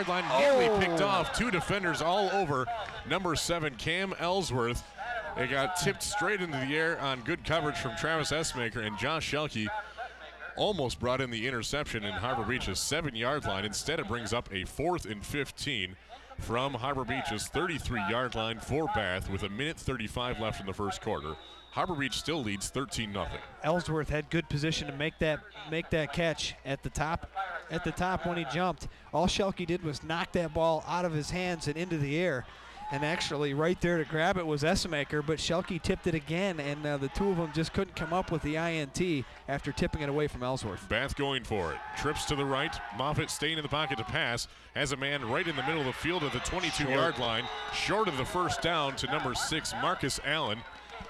23-yard line, nearly picked off. Two defenders all over number 7, Cam Ellsworth. It got tipped straight into the air on good coverage from Travis Essmaker, and Josh Shelke almost brought in the interception in Harbor Beach's 7-yard line. Instead, it brings up a 4th and 15 from Harbor Beach's 33-yard line for Bath with 1:35 left in the first quarter. Harbor Beach still leads 13-0. Ellsworth had good position to make that catch at the top when he jumped. All Shelke did was knock that ball out of his hands and into the air. And actually right there to grab it was Essemaker, but Shelke tipped it again, and the two of them just couldn't come up with the INT after tipping it away from Ellsworth. Bath going for it. Trips to the right. Moffitt staying in the pocket to pass. Has a man right in the middle of the field at the 22-yard line. Short of the first down to number 6, Marcus Allen.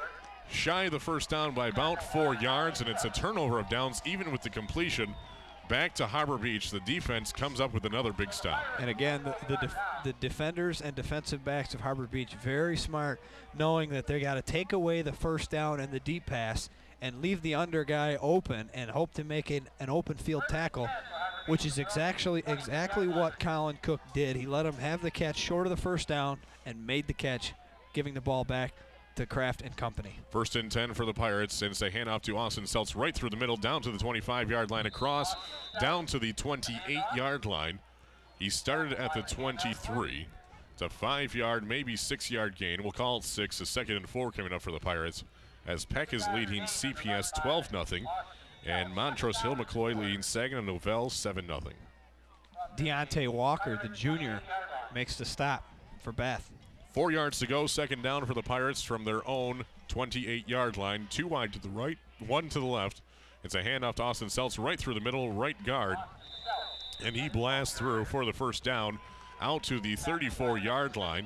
Shy of the first down by about 4 yards, and it's a turnover of downs even with the completion. Back to Harbor Beach. The defense comes up with another big stop. And again, the defenders and defensive backs of Harbor Beach very smart, knowing that they got to take away the first down and the deep pass and leave the under guy open and hope to make an open field tackle, which is exactly what Colin Cook did. He let him have the catch short of the first down and made the catch, giving the ball back to Kraft and company. 1st and 10 for the Pirates, and it's a handoff to Austin Seltz right through the middle, down to the 25-yard line, across, down to the 28-yard line. He started at the 23. It's a 5-yard, maybe 6-yard gain. We'll call it 6. A 2nd and 4 coming up for the Pirates, as Peck is leading CPS 12-0, and Montrose Hill McCloy leading Saginaw Novell 7-0. Deontay Walker, the junior, makes the stop for Bath. 4 yards to go, 2nd down for the Pirates from their own 28-yard line. 2 wide to the right, 1 to the left. It's a handoff to Austin Seltz right through the middle, right guard. And he blasts through for the first down out to the 34-yard line.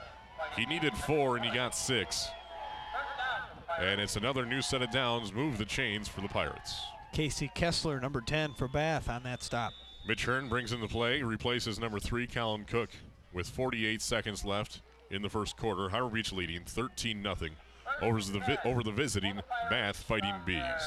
He needed 4 and he got 6. And it's another new set of downs, move the chains for the Pirates. Casey Kessler, number 10 for Bath on that stop. Mitch Hearn brings in the play, replaces number 3, Colin Cook, with 48 seconds left in the first quarter. Harbor Beach leading 13-0 over the visiting Bath Fighting Bees.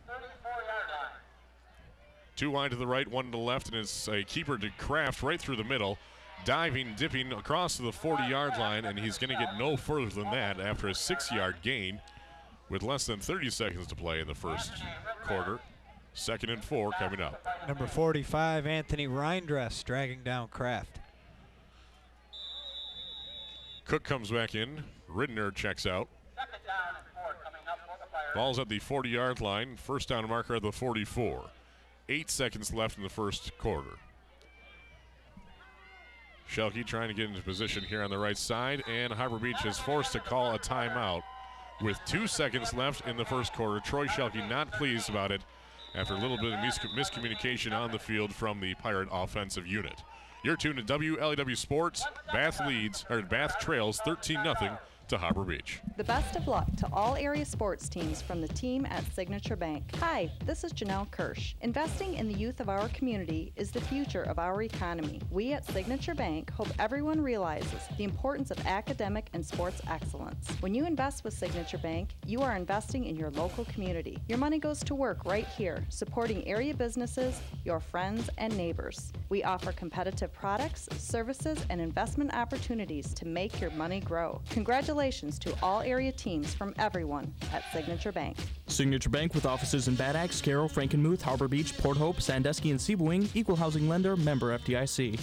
2 wide to the right, 1 to the left, and it's a keeper to Kraft right through the middle. Diving, dipping across to the 40-yard line, and he's going to get no further than that after a 6-yard gain with less than 30 seconds to play in the first quarter. 2nd and 4 coming up. Number 45, Anthony Reindress, dragging down Kraft. Cook comes back in. Ridner checks out. Ball's at the 40-yard line. First down marker at the 44. 8 seconds left in the first quarter. Shelke trying to get into position here on the right side, and Harbor Beach is forced to call a timeout with 2 seconds left in the first quarter. Troy Shelke not pleased about it after a little bit of miscommunication on the field from the Pirate offensive unit. You're tuned to WLEW Sports. Bath trails 13-0 to Harbor Beach. The best of luck to all area sports teams from the team at Signature Bank. Hi, this is Janelle Kirsch. Investing in the youth of our community is the future of our economy. We at Signature Bank hope everyone realizes the importance of academic and sports excellence. When you invest with Signature Bank, you are investing in your local community. Your money goes to work right here, supporting area businesses, your friends, and neighbors. We offer competitive products, services, and investment opportunities to make your money grow. Congratulations to all area teams from everyone at Signature Bank. Signature Bank with offices in Bad Axe, Carroll, Frankenmuth, Harbor Beach, Port Hope, Sandusky, and Seaboing. Equal housing lender, member FDIC.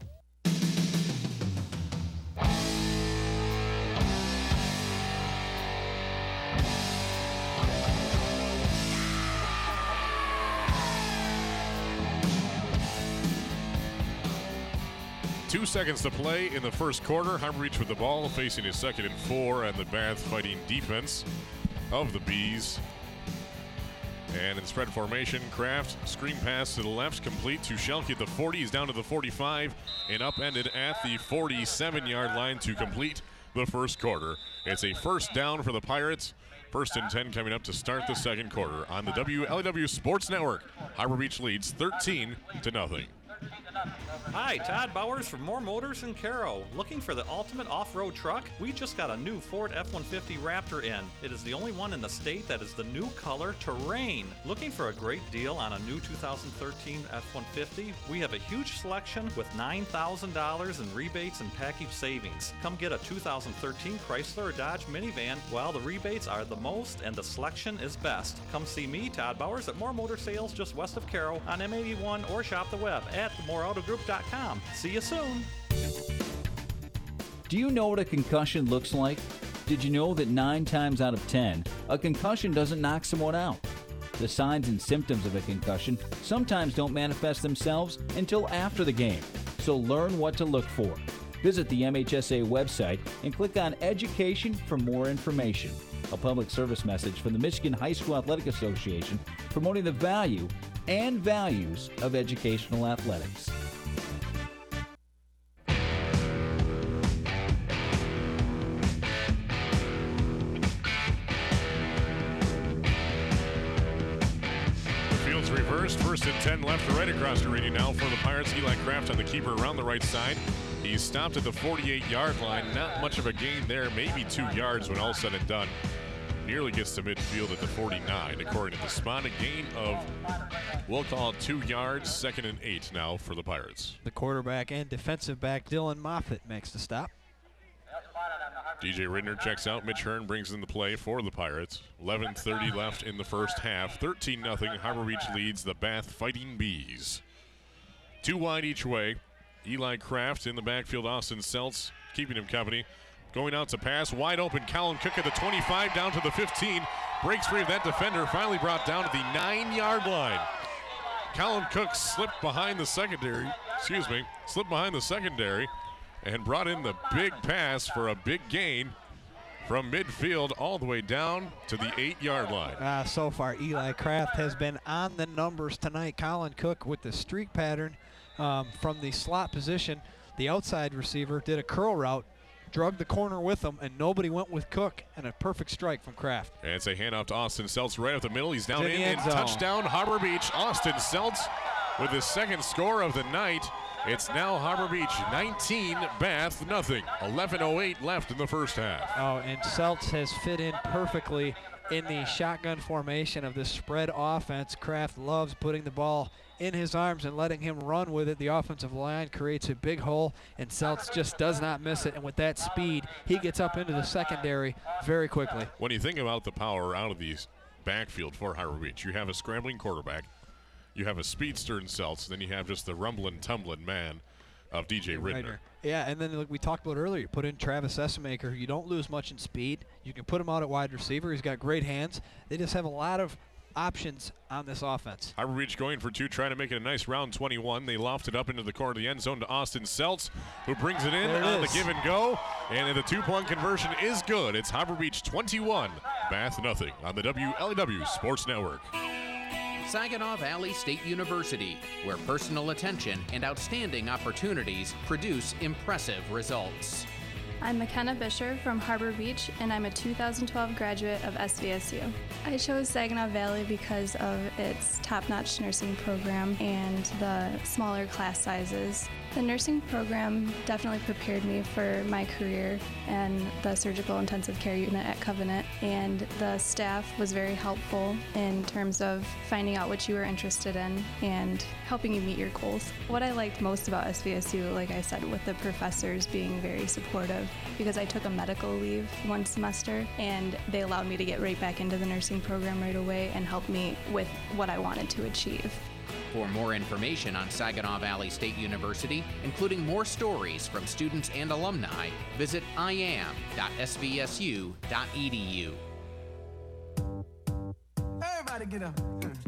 Two seconds to play in the first quarter. Harbor Beach with the ball, facing his 2nd and 4, and the Bath fighting defense of the Bees. And in spread formation, Kraft, screen pass to the left, complete to Shelke at the 40. He's down to the 45 and upended at the 47-yard line to complete the first quarter. It's a first down for the Pirates. 1st and 10 coming up to start the second quarter on the WLEW Sports Network. Harbor Beach leads 13-0. Hi, Todd Bowers from More Motors in Caro. Looking for the ultimate off-road truck? We just got a new Ford F-150 Raptor in. It is the only one in the state that is the new color Terrain. Looking for a great deal on a new 2013 F-150? We have a huge selection with $9,000 in rebates and package savings. Come get a 2013 Chrysler or Dodge minivan while the rebates are the most and the selection is best. Come see me, Todd Bowers, at More Motor Sales just west of Caro on M81 or shop the web at moreautogroup.com. See you soon. Do you know what a concussion looks like? Did you know that 9 times out of 10, a concussion doesn't knock someone out? The signs and symptoms of a concussion sometimes don't manifest themselves until after the game, so learn what to look for. Visit the MHSA website and click on Education for more information. A public service message from the Michigan High School Athletic Association promoting the value and values of educational athletics. Reversed, 1st and 10 left to right across the arena now for the Pirates. Eli Kraft on the keeper around the right side. He's stopped at the 48-yard line. Not much of a gain there, maybe 2 yards when all said and done. Nearly gets to midfield at the 49, according to the spot. A gain of, we'll call it 2 yards, 2nd and 8 now for the Pirates. The quarterback and defensive back Dylan Moffitt makes the stop. DJ Ridner checks out. Mitch Hearn brings in the play for the Pirates. 11:30 left in the first half. 13-0. Harbor Beach leads the Bath Fighting Bees. 2 wide each way. Eli Kraft in the backfield. Austin Seltz keeping him company. Going out to pass. Wide open. Colin Cook at the 25 down to the 15. Breaks free of that defender. Finally brought down at the 9-yard line. Colin Cook slipped behind the secondary. And brought in the big pass for a big gain from midfield all the way down to the 8-yard line. So far, Eli Kraft has been on the numbers tonight. Colin Cook with the streak pattern from the slot position. The outside receiver did a curl route, drug the corner with him, and nobody went with Cook, and a perfect strike from Kraft. And it's a handoff to Austin Seltz right up the middle. He's down in and touchdown Harbor Beach. Austin Seltz with his second score of the night. It's now Harbor Beach 19, Bath nothing. 11:08 left in the first half. Oh, and Seltz has fit in perfectly in the shotgun formation of this spread offense. Kraft loves putting the ball in his arms and letting him run with it. The offensive line creates a big hole, and Seltz just does not miss it. And with that speed, he gets up into the secondary very quickly. When you think about the power out of these backfield for Harbor Beach, you have a scrambling quarterback. You have a speedster in Seltz, then you have just the rumbling, tumbling man of DJ Ridner. Yeah, and then like we talked about earlier, you put in Travis Essemaker. You don't lose much in speed. You can put him out at wide receiver. He's got great hands. They just have a lot of options on this offense. Harbor Beach going for 2, trying to make it a nice round 21. They loft it up into the corner of the end zone to Austin Seltz, who brings it in on the give and go. And the 2-point conversion is good. It's Harbor Beach 21, Bath nothing on the WLEW Sports Network. Saginaw Valley State University, where personal attention and outstanding opportunities produce impressive results. I'm McKenna Bisher from Harbor Beach, and I'm a 2012 graduate of SVSU. I chose Saginaw Valley because of its top-notch nursing program and the smaller class sizes. The nursing program definitely prepared me for my career and the surgical intensive care unit at Covenant, and the staff was very helpful in terms of finding out what you were interested in and helping you meet your goals. What I liked most about SVSU, like I said, with the professors being very supportive, because I took a medical leave one semester and they allowed me to get right back into the nursing program right away and help me with what I wanted to achieve. For more information on Saginaw Valley State University, including more stories from students and alumni, visit iam.svsu.edu. Everybody get up.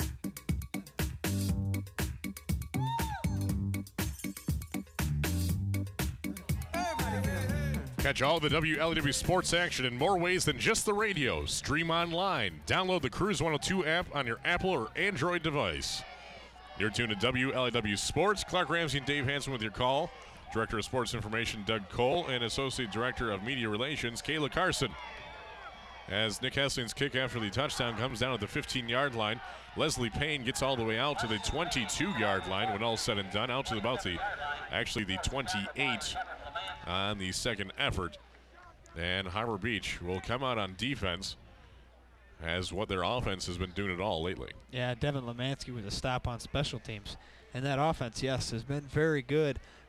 Catch all the WLEW sports action in more ways than just the radio. Stream online. Download the Cruise 102 app on your Apple or Android device. You're tuned to WLEW Sports. Clark Ramsey and Dave Hanson with your call. Director of Sports Information, Doug Cole, and Associate Director of Media Relations, Kayla Carson. as Nick Hessling's kick after the touchdown comes down at the 15-yard line. Leslie Payne gets all the way out to the 22-yard line when all said and done, out to about the 28 on the second effort. And Harbor Beach will come out on defense as what their offense has been doing it all lately. Yeah, Devin Lemansky with a stop on special teams. And that offense, yes, has been very good.